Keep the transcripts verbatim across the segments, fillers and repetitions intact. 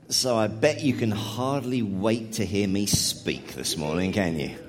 So I bet you can hardly wait to hear me speak this morning, can you?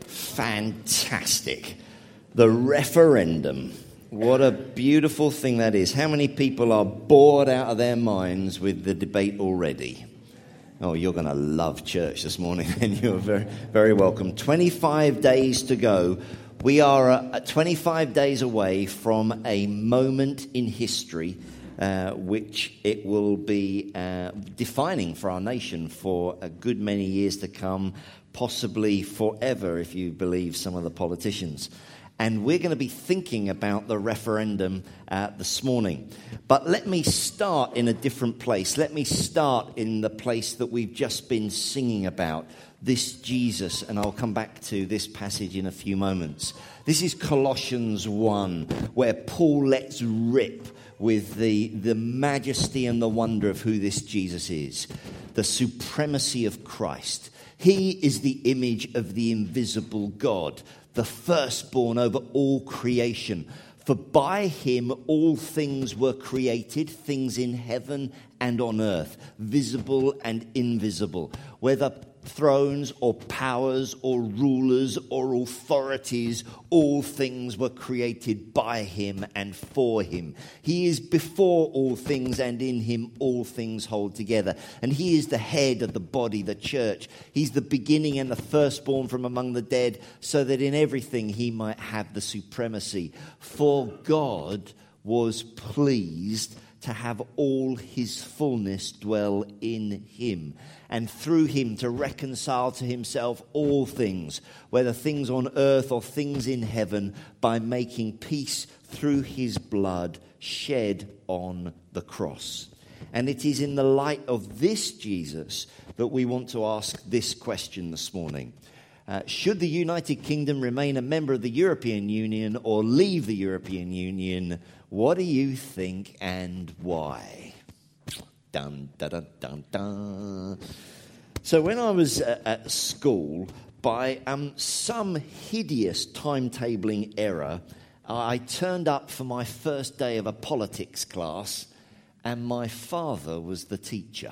Fantastic. The referendum. What a beautiful thing that is. How many people are bored out of their minds with the debate already? Oh, you're going to love church this morning, and you're very, very welcome. twenty-five days to go. We are uh, twenty-five days away from a moment in history Uh, which it will be uh, defining for our nation for a good many years to come, possibly forever if you believe some of the politicians. And we're going to be thinking about the referendum uh, this morning. But let me start in a different place. Let me start in the place that we've just been singing about, this Jesus, and I'll come back to this passage in a few moments. This is Colossians one, where Paul lets rip with the, the majesty and the wonder of who this Jesus is, the supremacy of Christ. He is the image of the invisible God, the firstborn over all creation. For by him all things were created, things in heaven and on earth, visible and invisible, whether thrones or powers or rulers or authorities, all things were created by him and for him. He is before all things, and in him all things hold together. And he is the head of the body, the church. He's the beginning and the firstborn from among the dead, so that in everything he might have the supremacy. For God was pleased to have all his fullness dwell in him, and through him to reconcile to himself all things, whether things on earth or things in heaven, by making peace through his blood shed on the cross. And it is in the light of this Jesus that we want to ask this question this morning. Uh, should the United Kingdom remain a member of the European Union or leave the European Union? What do you think and why? Dun, dun, dun, dun, dun. So when I was uh, at school, by um, some hideous timetabling error, I turned up for my first day of a politics class, and my father was the teacher.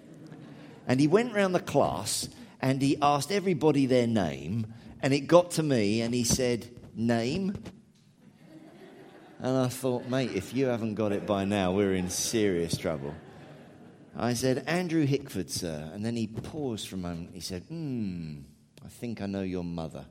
And he went round the class and he asked everybody their name, and it got to me and he said, "Name?" And I thought, mate, if you haven't got it by now, we're in serious trouble. I said, "Andrew Hickford, sir." And then he paused for a moment. He said, hmm, I think I know your mother.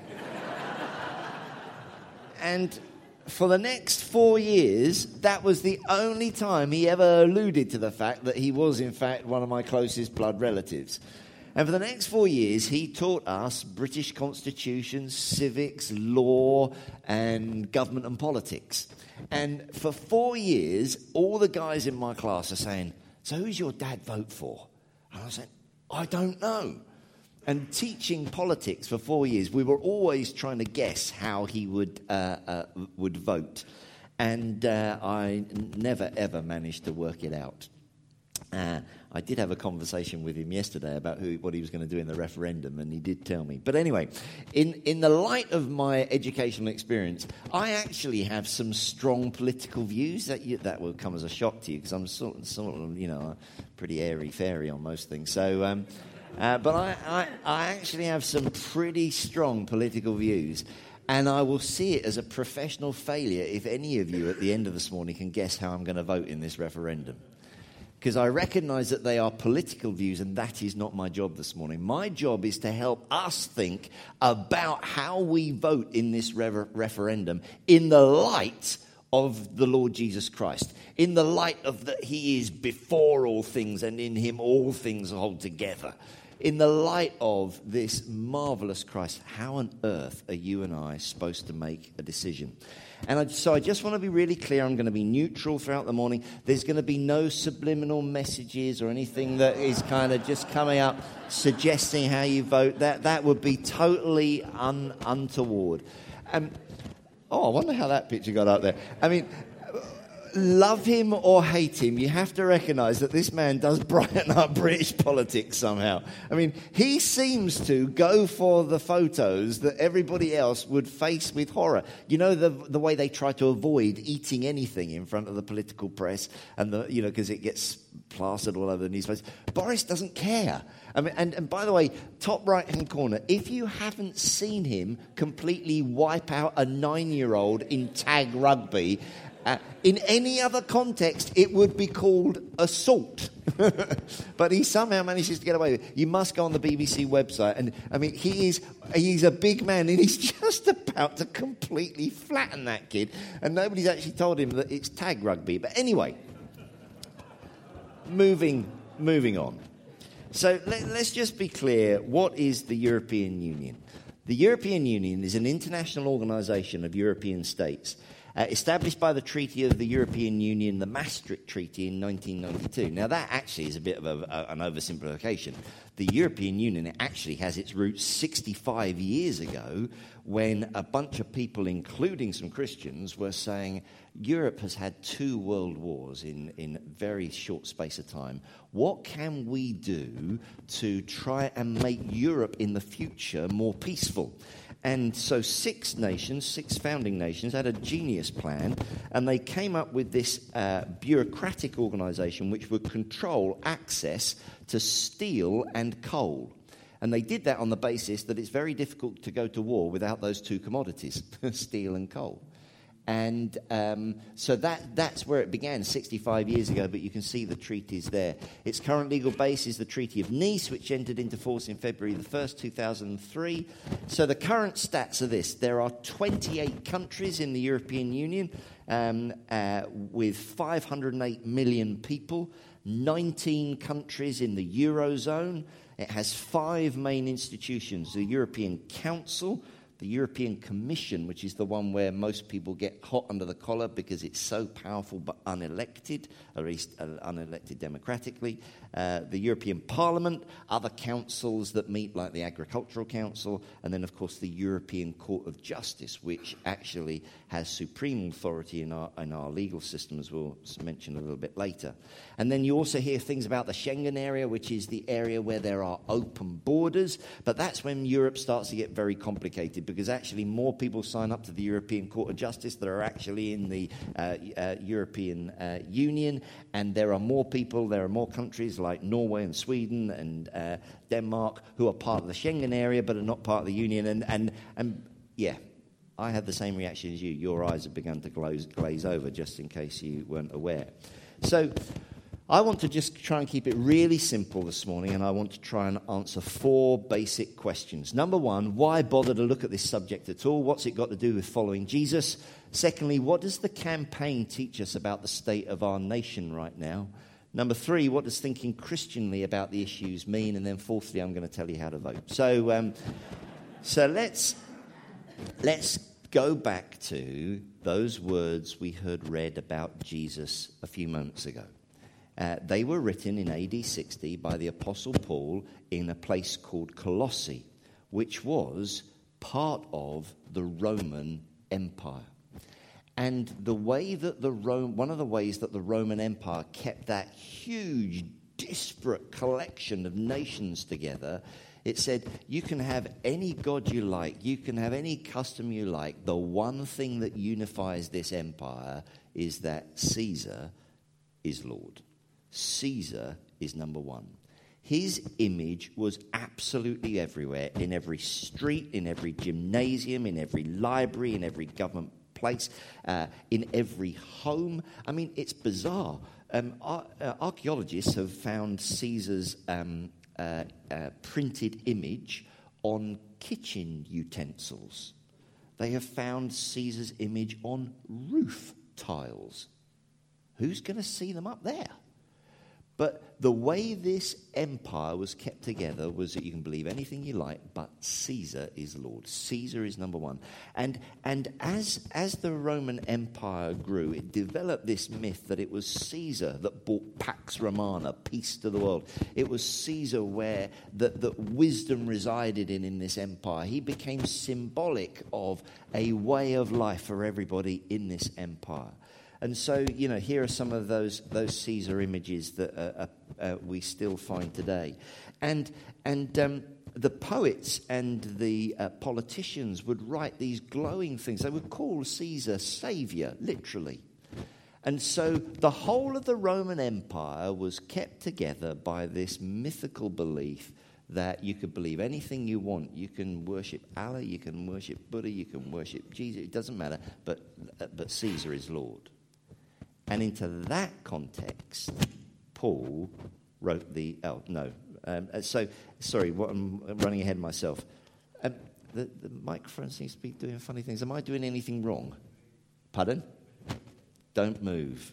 And for the next four years, that was the only time he ever alluded to the fact that he was, in fact, one of my closest blood relatives. And for the next four years, he taught us British constitution, civics, law, and government and politics. And for four years, all the guys in my class are saying, "So who's your dad vote for?" And I said, "I don't know." And teaching politics for four years, we were always trying to guess how he would uh, uh, would vote. And uh, I never, ever managed to work it out. Uh, I did have a conversation with him yesterday about who, what he was going to do in the referendum, and he did tell me. But anyway, in, in the light of my educational experience, I actually have some strong political views. That you, that will come as a shock to you, because I'm sort of, sort of, you know, pretty airy-fairy on most things. So, um, uh, but I, I, I actually have some pretty strong political views. And I will see it as a professional failure if any of you at the end of this morning can guess how I'm going to vote in this referendum. Because I recognize that they are political views, and that is not my job this morning. My job is to help us think about how we vote in this re- referendum in the light of the Lord Jesus Christ, in the light of that he is before all things, and in him all things hold together. In the light of this marvelous Christ, how on earth are you and I supposed to make a decision? And I, so I just want to be really clear. I'm going to be neutral throughout the morning. There's going to be no subliminal messages or anything that is kind of just coming up suggesting how you vote. That that would be totally un, untoward. Um, oh, I wonder how that picture got up there. I mean, love him or hate him, you have to recognise that this man does brighten up British politics somehow. I mean, he seems to go for the photos that everybody else would face with horror. You know, the the way they try to avoid eating anything in front of the political press, and the you know because it gets plastered all over the newspapers. Boris doesn't care. I mean, and, and by the way, top right-hand corner, if you haven't seen him completely wipe out a nine-year-old in tag rugby, uh, in any other context, it would be called assault. But he somehow manages to get away with it. You must go on the B B C website. And, I mean, he is he's a big man, and he's just about to completely flatten that kid. And nobody's actually told him that it's tag rugby. But anyway, moving moving on. So let, let's just be clear, what is the European Union? The European Union is an international organisation of European states uh, established by the Treaty of the European Union, the Maastricht Treaty in nineteen ninety-two. Now that actually is a bit of a, a, an oversimplification. The European Union actually has its roots sixty-five years ago when a bunch of people, including some Christians, were saying Europe has had two world wars in, in a very short space of time. What can we do to try and make Europe in the future more peaceful? And so six nations, six founding nations, had a genius plan, and they came up with this uh, bureaucratic organisation which would control access to steel and coal. And they did that on the basis that it's very difficult to go to war without those two commodities, steel and coal. And um, so that that's where it began sixty-five years ago, but you can see the treaties there. Its current legal base is the Treaty of Nice, which entered into force in February the first, two thousand three. So the current stats are this. There are twenty-eight countries in the European Union um, uh, with five hundred eight million people, nineteen countries in the Eurozone. It has five main institutions: the European Council, the European Commission, which is the one where most people get hot under the collar because it's so powerful but unelected, or at least uh, unelected democratically. Uh, the European Parliament, other councils that meet like the Agricultural Council, and then, of course, the European Court of Justice, which actually has supreme authority in our, in our legal system, as we'll mention a little bit later. And then you also hear things about the Schengen area, which is the area where there are open borders, but that's when Europe starts to get very complicated, because actually more people sign up to the European Court of Justice that are actually in the uh, uh, European uh, Union, and there are more people, there are more countries like Norway and Sweden and uh, Denmark who are part of the Schengen area but are not part of the Union. And, and, and yeah, I had the same reaction as you. Your eyes have begun to glaze, glaze over, just in case you weren't aware. So I want to just try and keep it really simple this morning, and I want to try and answer four basic questions. Number one, why bother to look at this subject at all? What's it got to do with following Jesus? Secondly, what does the campaign teach us about the state of our nation right now? Number three, what does thinking Christianly about the issues mean? And then fourthly, I'm going to tell you how to vote. So, um, so let's let's go back to those words we heard read about Jesus a few moments ago. Uh, they were written in A D sixty by the Apostle Paul in a place called Colossae, which was part of the Roman Empire. And the way that the Rome, one of the ways that the Roman Empire kept that huge, disparate collection of nations together, it said, you can have any god you like, you can have any custom you like. The one thing that unifies this empire is that Caesar is Lord. Caesar is number one. His image was absolutely everywhere, in every street, in every gymnasium, in every library, in every government place, uh, in every home. I mean, it's bizarre. Um, ar- uh, archaeologists have found Caesar's um, uh, uh, printed image on kitchen utensils. They have found Caesar's image on roof tiles. Who's going to see them up there? But the way this empire was kept together was that you can believe anything you like, but Caesar is Lord. Caesar is number one. And and as as the Roman Empire grew, it developed this myth that it was Caesar that brought Pax Romana, peace to the world. It was Caesar where that the wisdom resided in in this empire. He became symbolic of a way of life for everybody in this empire. And so, you know, here are some of those those Caesar images that uh, uh, we still find today. And and um, the poets and the uh, politicians would write these glowing things. They would call Caesar Saviour, literally. And so the whole of the Roman Empire was kept together by this mythical belief that you could believe anything you want. You can worship Allah, you can worship Buddha, you can worship Jesus. It doesn't matter, but uh, but Caesar is Lord. And into that context, Paul wrote the... Oh, no. Um, so, sorry, what, I'm running ahead of myself. Um, the, the microphone seems to be doing funny things. Am I doing anything wrong? Pardon? Don't move.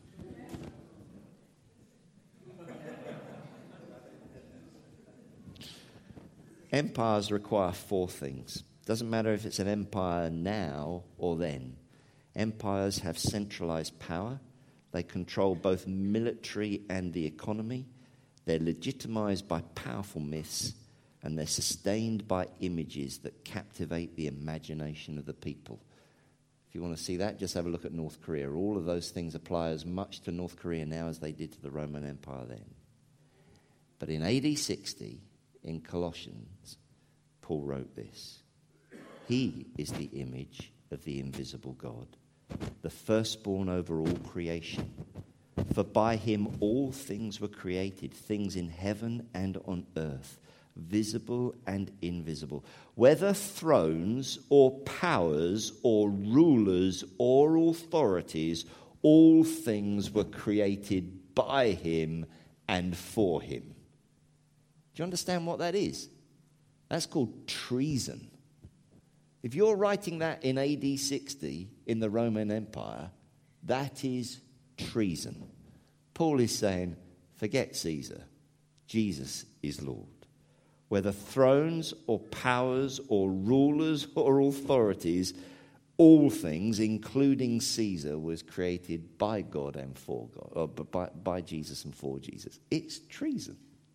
Empires require four things. Doesn't matter if it's an empire now or then. Empires have centralized power. They control both military and the economy. They're legitimized by powerful myths, and they're sustained by images that captivate the imagination of the people. If you want to see that, just have a look at North Korea. All of those things apply as much to North Korea now as they did to the Roman Empire then. But in A D sixty, in Colossians, Paul wrote this. He is the image of the invisible God, the firstborn over all creation. For by him all things were created, things in heaven and on earth, visible and invisible. Whether thrones or powers or rulers or authorities, all things were created by him and for him. Do you understand what that is? That's called treason. If you're writing that in A D sixty in the Roman Empire, that is treason. Paul is saying, forget Caesar. Jesus is Lord. Whether thrones or powers or rulers or authorities, all things, including Caesar, was created by God and for God, or by, by Jesus and for Jesus. It's treason.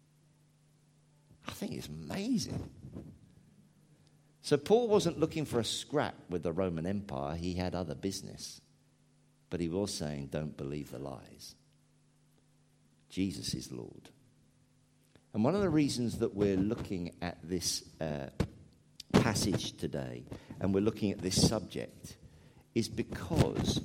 I think it's amazing. So Paul wasn't looking for a scrap with the Roman Empire. He had other business. But he was saying, don't believe the lies. Jesus is Lord. And one of the reasons that we're looking at this uh, passage today, and we're looking at this subject, is because...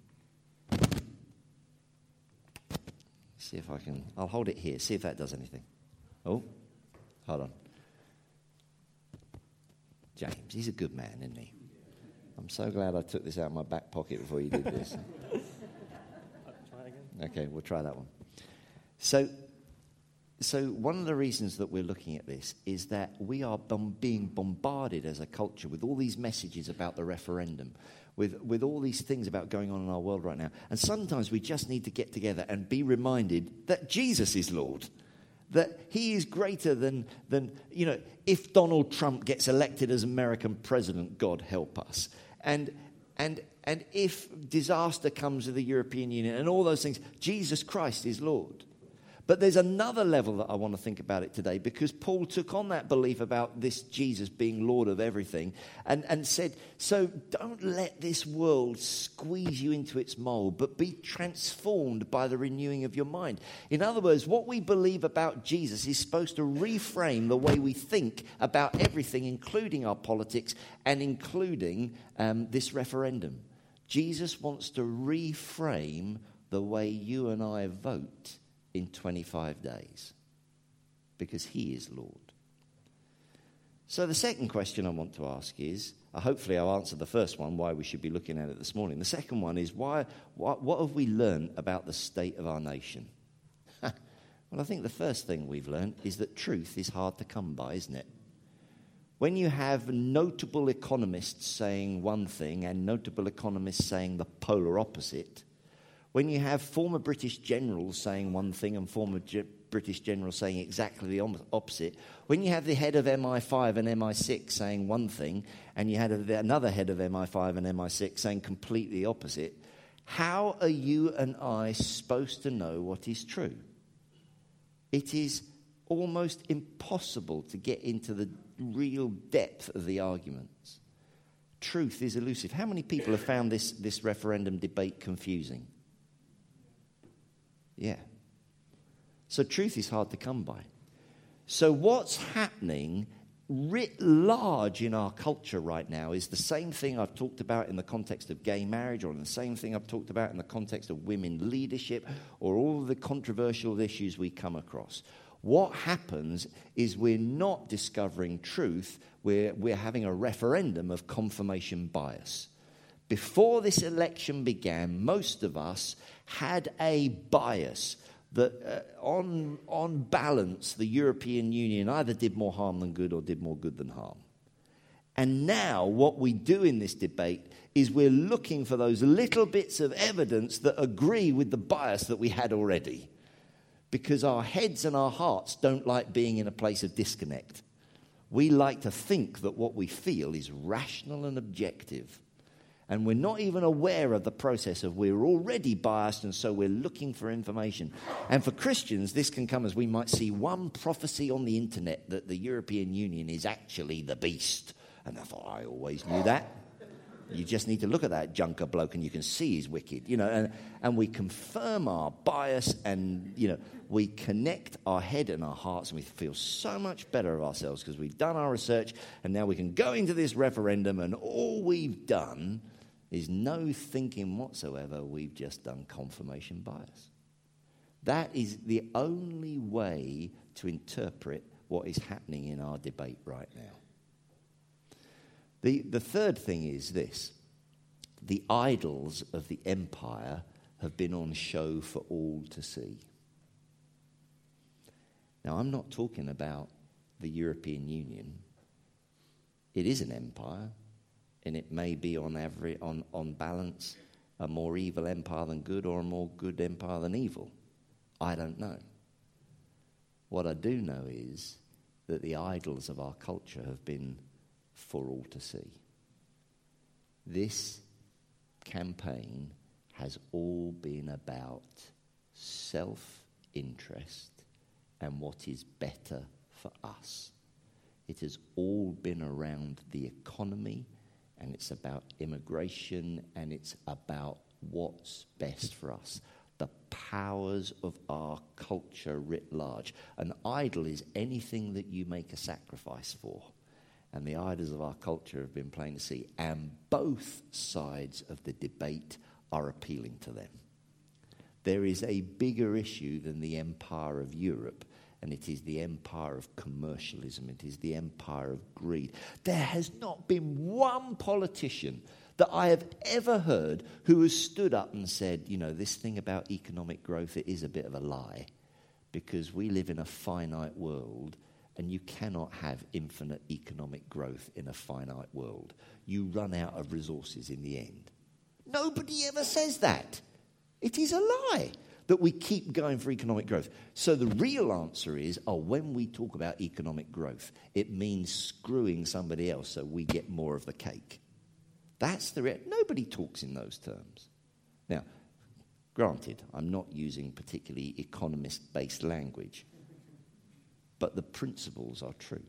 See if I can... I'll hold it here. See if that does anything. Oh, hold on. James, he's a good man, isn't he? I'm so glad I took this out of my back pocket before you did this. Okay, we'll try that one. So, so one of the reasons that we're looking at this is that we are bom- being bombarded as a culture with all these messages about the referendum, with, with all these things about going on in our world right now. And sometimes we just need to get together and be reminded that Jesus is Lord. That he is greater than, than, you know, if Donald Trump gets elected as American president, God help us. And and and if disaster comes to the European Union and all those things, Jesus Christ is Lord. But there's another level that I want to think about it today, because Paul took on that belief about this Jesus being Lord of everything and, and said, so don't let this world squeeze you into its mold, but be transformed by the renewing of your mind. In other words, what we believe about Jesus is supposed to reframe the way we think about everything, including our politics and including um, this referendum. Jesus wants to reframe the way you and I vote in twenty-five days, because he is Lord. So the second question I want to ask is, uh, hopefully I'll answer the first one, why we should be looking at it this morning. The second one is, why? What, what have we learned about the state of our nation? Well, I think the first thing we've learned is that truth is hard to come by, isn't it? When you have notable economists saying one thing and notable economists saying the polar opposite, when you have former British generals saying one thing and former G- British generals saying exactly the opposite, when you have the head of M I five and M I six saying one thing and you had a, another head of M I five and M I six saying completely opposite, how are you and I supposed to know what is true? It is almost impossible to get into the real depth of the arguments. Truth is elusive. How many people have found this, this referendum debate confusing? Yeah. So truth is hard to come by. So what's happening writ large in our culture right now is the same thing I've talked about in the context of gay marriage, or the same thing I've talked about in the context of women leadership, or all of the controversial issues we come across. What happens is we're not discovering truth, we're, we're having a referendum of confirmation bias. Before this election began, most of us had a bias that uh, on, on balance, the European Union either did more harm than good or did more good than harm. And now what we do in this debate is we're looking for those little bits of evidence that agree with the bias that we had already. Because our heads and our hearts don't like being in a place of disconnect. We like to think that what we feel is rational and objective. And we're not even aware of the process of we're already biased, and so we're looking for information. And for Christians, this can come as we might see one prophecy on the internet that the European Union is actually the beast. And I thought, I always knew that. You just need to look at that junker bloke and you can see he's wicked. You know, and, and we confirm our bias, and, you know, we connect our head and our hearts, and we feel so much better of ourselves because we've done our research, and now we can go into this referendum, and all we've done is no thinking whatsoever. We've just done confirmation bias. That is the only way to interpret what is happening in our debate right now. The, the third thing is this. The idols of the empire have been on show for all to see. Now, I'm not talking about the European Union. It is an empire, and it may be on average, on, on balance, a more evil empire than good, or a more good empire than evil. I don't know. What I do know is that the idols of our culture have been for all to see. This campaign has all been about self-interest and what is better for us. It has all been around the economy, and it's about immigration, and it's about what's best for us. The powers of our culture writ large. An idol is anything that you make a sacrifice for. And the idols of our culture have been plain to see. And both sides of the debate are appealing to them. There is a bigger issue than the empire of Europe, and it is the empire of commercialism. It is the empire of greed. There has not been one politician that I have ever heard who has stood up and said, you know, this thing about economic growth, it is a bit of a lie, because we live in a finite world, and you cannot have infinite economic growth in a finite world. You run out of resources in the end. Nobody ever says that. It is a lie that we keep going for economic growth. So the real answer is, oh, when we talk about economic growth, it means screwing somebody else so we get more of the cake. That's the re- Nobody talks in those terms. Now, granted, I'm not using particularly economist-based language, but the principles are true.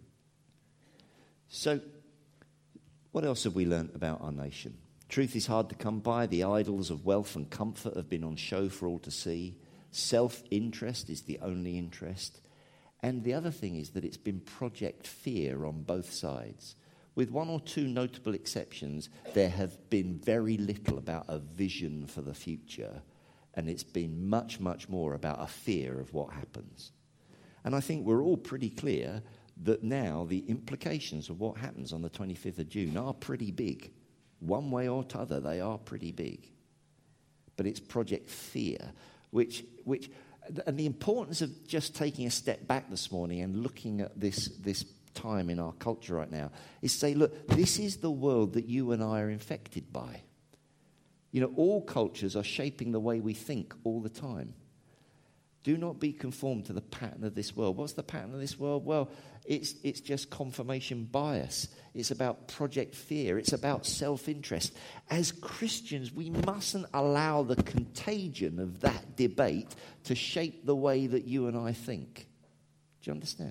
So, what else have we learnt about our nation? Truth is hard to come by. The idols of wealth and comfort have been on show for all to see. Self-interest is the only interest. And the other thing is that it's been project fear on both sides. With one or two notable exceptions, there have been very little about a vision for the future, and it's been much, much more about a fear of what happens. And I think we're all pretty clear that now the implications of what happens on the twenty-fifth of June are pretty big. One way or t'other, they are pretty big. But it's Project Fear, which, which, and the importance of just taking a step back this morning and looking at this, this time in our culture right now is say, look, this is the world that you and I are infected by. You know, all cultures are shaping the way we think all the time. Do not be conformed to the pattern of this world. What's the pattern of this world? Well, it's it's just confirmation bias. It's about project fear. It's about self-interest. As Christians, we mustn't allow the contagion of that debate to shape the way that you and I think. Do you understand?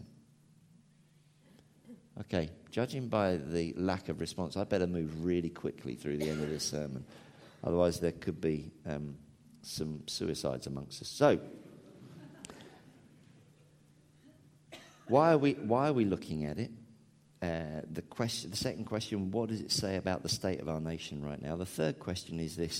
Okay, judging by the lack of response, I better move really quickly through the end of this sermon. Otherwise, there could be um, some suicides amongst us. So, why are we why are we looking at it? Uh, the question, the second question, what does it say about the state of our nation right now? The third question is this: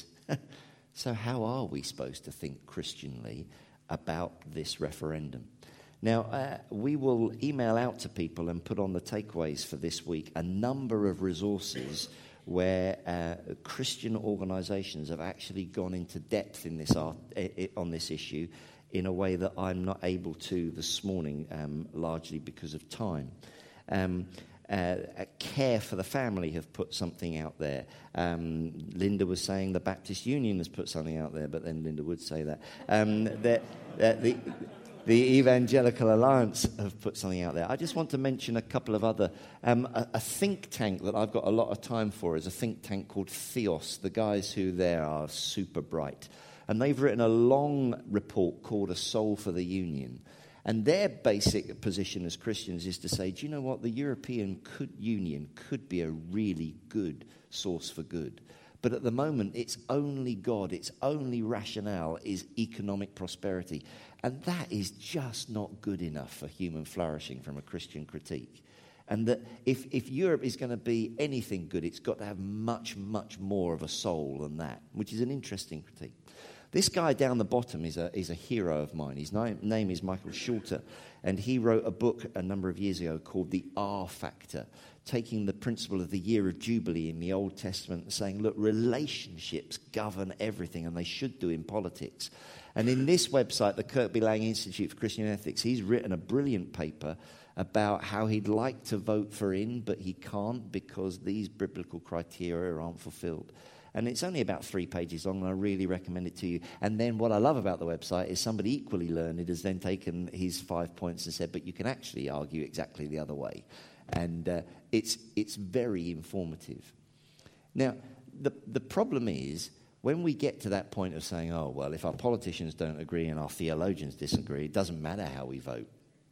so how are we supposed to think Christianly about this referendum? Now, uh, we will email out to people and put on the takeaways for this week a number of resources where uh, Christian organisations have actually gone into depth in this art, uh, on this issue in a way that I'm not able to this morning, um, largely because of time. Um, uh, Care for the Family have put something out there. Um, Linda was saying the Baptist Union has put something out there, but then Linda would say that. Um, that uh, the... The Evangelical Alliance have put something out there. I just want to mention a couple of other... Um, a, a think tank that I've got a lot of time for is a think tank called Theos. The guys who there are super bright. And they've written a long report called A Soul for the Union. And their basic position as Christians is to say, do you know what? The European could, Union could be a really good source for good. But at the moment, its only God, its only rationale is economic prosperity. And that is just not good enough for human flourishing from a Christian critique. And that if, if Europe is going to be anything good, it's got to have much, much more of a soul than that, which is an interesting critique. This guy down the bottom is a, is a hero of mine. His name, name is Michael Schulter, and he wrote a book a number of years ago called The R Factor, taking the principle of the year of Jubilee in the Old Testament and saying, look, relationships govern everything, and they should do in politics. And in this website, the Kirkby Lang Institute for Christian Ethics, he's written a brilliant paper about how he'd like to vote for in, but he can't because these biblical criteria aren't fulfilled. And it's only about three pages long, and I really recommend it to you. And then what I love about the website is somebody equally learned has then taken his five points and said, but you can actually argue exactly the other way. And uh, it's it's very informative. Now, the the problem is, when we get to that point of saying, oh, well, if our politicians don't agree and our theologians disagree, it doesn't matter how we vote.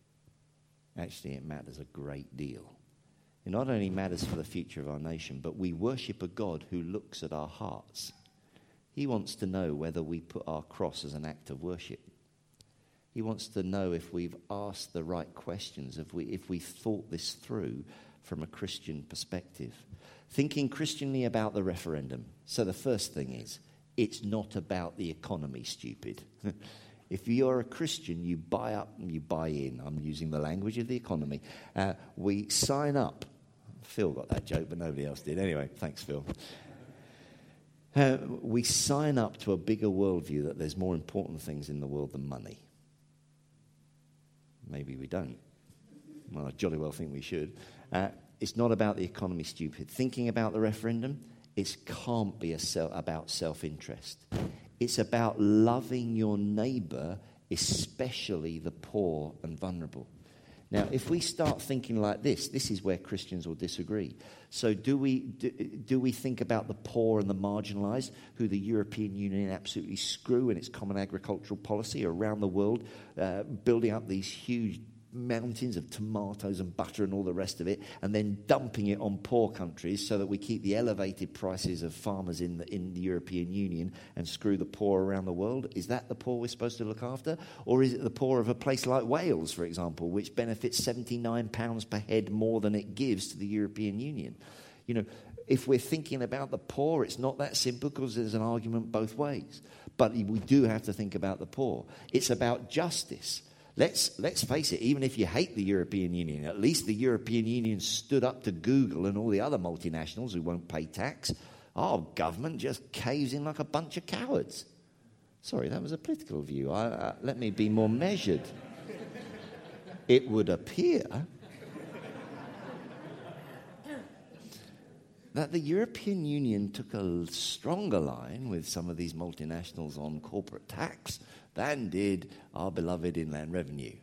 Actually, it matters a great deal. It not only matters for the future of our nation, but we worship a God who looks at our hearts. He wants to know whether we put our cross as an act of worship. He wants to know if we've asked the right questions, if we if we thought this through from a Christian perspective. Thinking Christianly about the referendum. So the first thing is, it's not about the economy, stupid. If you're a Christian, you buy up and you buy in. I'm using the language of the economy. Uh, we sign up. Phil got that joke, but nobody else did. Anyway, thanks, Phil. Uh, we sign up to a bigger worldview that there's more important things in the world than money. Maybe we don't. Well, I jolly well think we should. Uh, it's not about the economy, stupid. Thinking about the referendum, it can't be a self, about self-interest. It's about loving your neighbour, especially the poor and vulnerable. Now, if we start thinking like this, this is where Christians will disagree. So do we do, do we think about the poor and the marginalised, who the European Union absolutely screw in its common agricultural policy around the world, uh, building up these huge mountains of tomatoes and butter and all the rest of it, and then dumping it on poor countries so that we keep the elevated prices of farmers in the, in the European Union and screw the poor around the world? Is that the poor we're supposed to look after? Or is it the poor of a place like Wales, for example, which benefits seventy-nine pounds per head more than it gives to the European Union? You know, if we're thinking about the poor, it's not that simple because there's an argument both ways. But we do have to think about the poor. It's about justice. Let's let's face it, even if you hate the European Union, at least the European Union stood up to Google and all the other multinationals who won't pay tax. Our government just caves in like a bunch of cowards. Sorry, that was a political view. I, uh, let me be more measured. It would appear that the European Union took a stronger line with some of these multinationals on corporate tax than did our beloved Inland Revenue.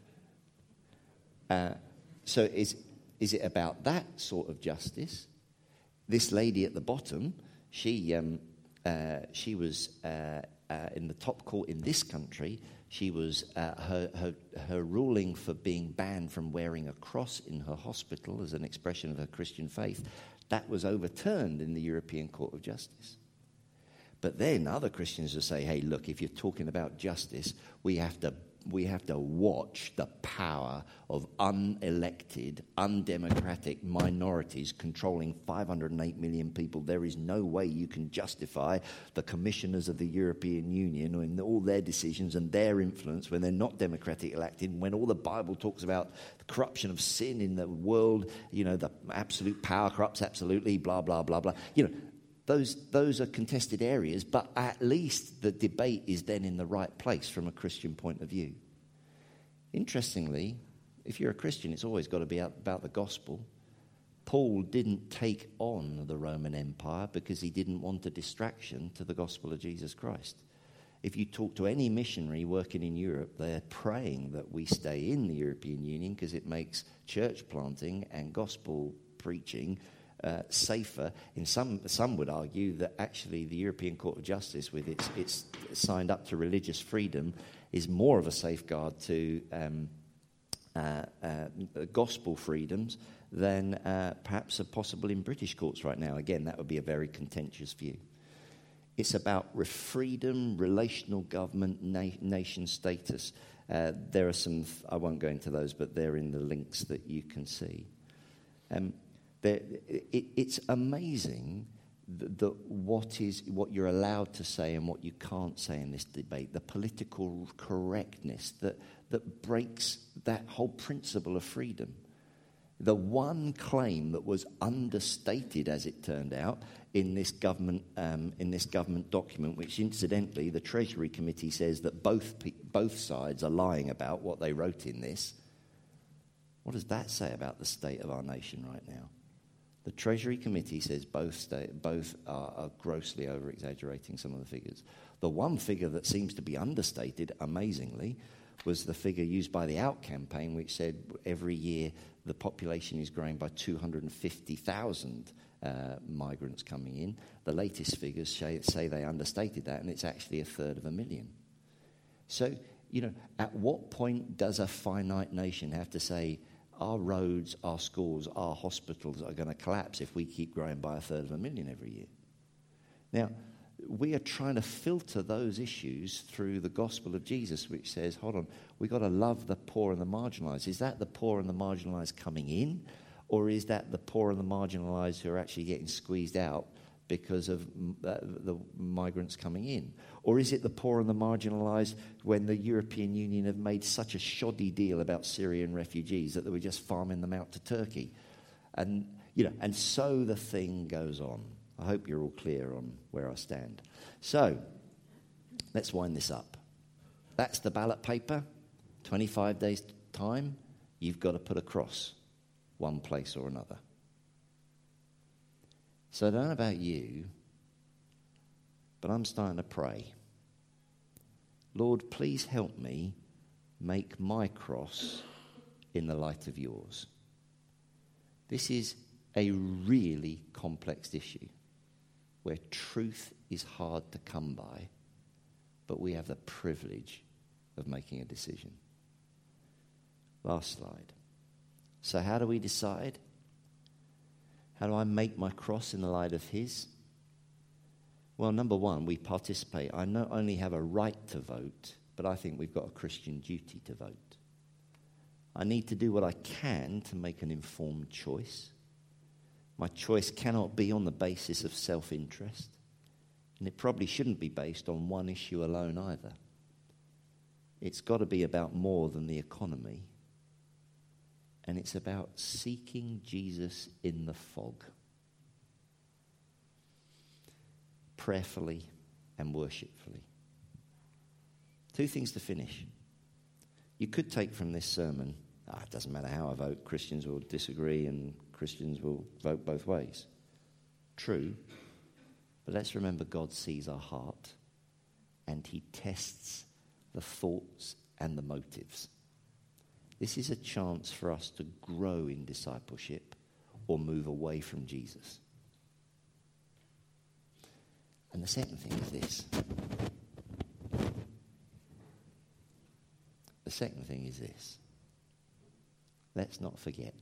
Uh, so is, is it about that sort of justice? This lady at the bottom, she um, uh, she was uh, uh, in the top court in this country. She was uh, her, her her ruling for being banned from wearing a cross in her hospital as an expression of her Christian faith. That was overturned in the European Court of Justice. But then other Christians will say, hey, look, if you're talking about justice, we have to we have to watch the power of unelected, undemocratic minorities controlling five hundred eight million people. There is no way you can justify the commissioners of the European Union in all their decisions and their influence when they're not democratically elected, when all the Bible talks about the corruption of sin in the world, you know, the absolute power corrupts absolutely, blah, blah, blah, blah. You know, Those those are contested areas, but at least the debate is then in the right place from a Christian point of view. Interestingly, if you're a Christian, it's always got to be about the gospel. Paul didn't take on the Roman Empire because he didn't want a distraction to the gospel of Jesus Christ. If you talk to any missionary working in Europe, they're praying that we stay in the European Union because it makes church planting and gospel preaching Uh, safer. In some, some would argue that actually the European Court of Justice, with its, its signed up to religious freedom, is more of a safeguard to um, uh, uh, gospel freedoms than uh, perhaps are possible in British courts right now. Again, that would be a very contentious view. It's about freedom, relational government, na- nation status. Uh, there are some, I won't go into those, but they're in the links that you can see. Um, It, it's amazing that, that what is what you're allowed to say and what you can't say in this debate, the political correctness that, that breaks that whole principle of freedom. The one claim that was understated, as it turned out, in this government um, in this government document, which incidentally the Treasury Committee says that both both sides are lying about what they wrote in this. What does that say about the state of our nation right now? The Treasury Committee says both state, both are, are grossly over-exaggerating some of the figures. The one figure that seems to be understated, amazingly, was the figure used by the Out campaign, which said every year the population is growing by two hundred fifty thousand uh, migrants coming in. The latest figures say, say they understated that, and it's actually a third of a million. So, you know, at what point does a finite nation have to say, our roads, our schools, our hospitals are going to collapse if we keep growing by a third of a million every year? Now, we are trying to filter those issues through the gospel of Jesus, which says, hold on, we've got to love the poor and the marginalised. Is that the poor and the marginalised coming in? Or is that the poor and the marginalised who are actually getting squeezed out because of uh, the migrants coming in? Or is it the poor and the marginalised when the European Union have made such a shoddy deal about Syrian refugees that they were just farming them out to Turkey? And, you know, and so the thing goes on. I hope you're all clear on where I stand. So, let's wind this up. That's the ballot paper. twenty-five days' time, you've got to put a cross one place or another. So I don't know about you, but I'm starting to pray. Lord, please help me make my cross in the light of yours. This is a really complex issue where truth is hard to come by, but we have the privilege of making a decision. Last slide. So how do we decide? How do I make my cross in the light of his? Well, number one, we participate. I not only have a right to vote, but I think we've got a Christian duty to vote. I need to do what I can to make an informed choice. My choice cannot be on the basis of self-interest, and it probably shouldn't be based on one issue alone either. It's got to be about more than the economy. And it's about seeking Jesus in the fog, prayerfully and worshipfully. Two things to finish. You could take from this sermon, ah, it doesn't matter how I vote, Christians will disagree and Christians will vote both ways. True, but let's remember God sees our heart and he tests the thoughts and the motives. This is a chance for us to grow in discipleship or move away from Jesus. And the second thing is this. The second thing is this. Let's not forget.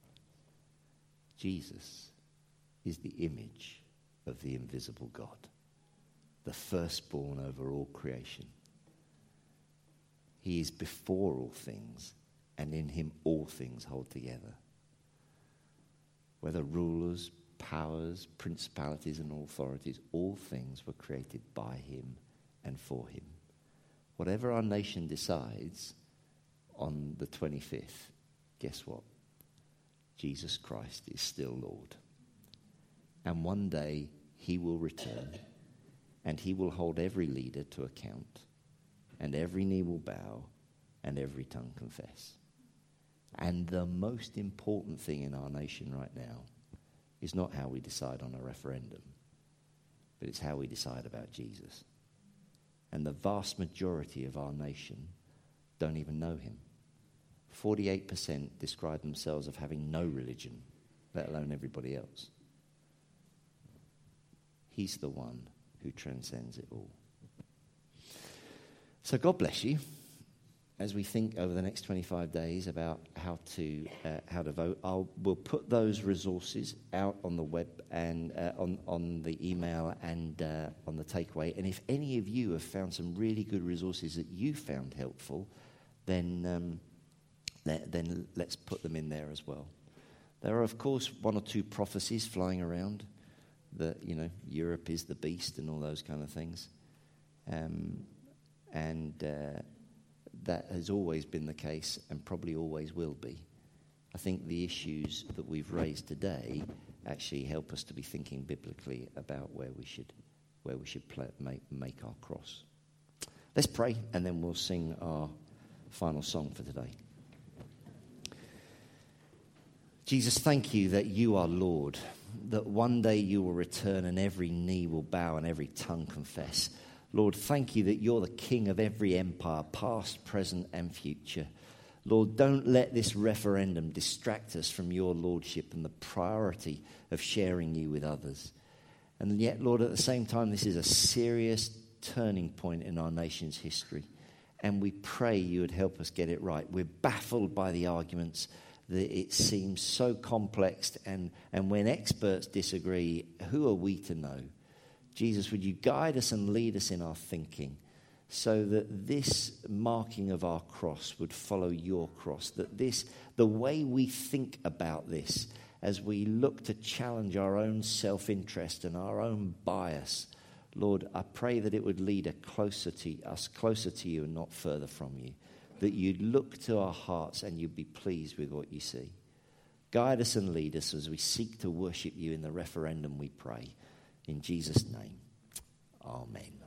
Jesus is the image of the invisible God, the firstborn over all creation. He is before all things, and in him all things hold together. Whether rulers, powers, principalities and authorities, all things were created by him and for him. Whatever our nation decides on the twenty-fifth, guess what? Jesus Christ is still Lord. And one day he will return, and he will hold every leader to account, and every knee will bow, and every tongue confess. And the most important thing in our nation right now is not how we decide on a referendum, but it's how we decide about Jesus. And the vast majority of our nation don't even know him. forty-eight percent describe themselves as having no religion, let alone everybody else. He's the one who transcends it all. So God bless you as we think over the next twenty-five days about how to uh, how to vote. I'll we'll put those resources out on the web and uh, on on the email and uh, on the takeaway. And if any of you have found some really good resources that you found helpful, then um, let, then let's put them in there as well. There are, of course, one or two prophecies flying around that, you know, Europe is the beast and all those kind of things. Um, and uh, that has always been the case and probably always will be. I think the issues that we've raised today actually help us to be thinking biblically about where we should where we should play, make, make our cross. Let's pray, and then we'll sing our final song for today. Jesus, thank you that you are Lord, that one day you will return and every knee will bow and every tongue confess. Lord, thank you that you're the King of every empire, past, present, and future. Lord, don't let this referendum distract us from your lordship and the priority of sharing you with others. And yet, Lord, at the same time, this is a serious turning point in our nation's history. And we pray you would help us get it right. We're baffled by the arguments that it seems so complex, and, and when experts disagree, who are we to know? Jesus, would you guide us and lead us in our thinking so that this marking of our cross would follow your cross, that this, the way we think about this as we look to challenge our own self-interest and our own bias, Lord, I pray that it would lead us closer to us, closer to you and not further from you, that you'd look to our hearts and you'd be pleased with what you see. Guide us and lead us as we seek to worship you in the referendum, we pray. In Jesus' name, amen.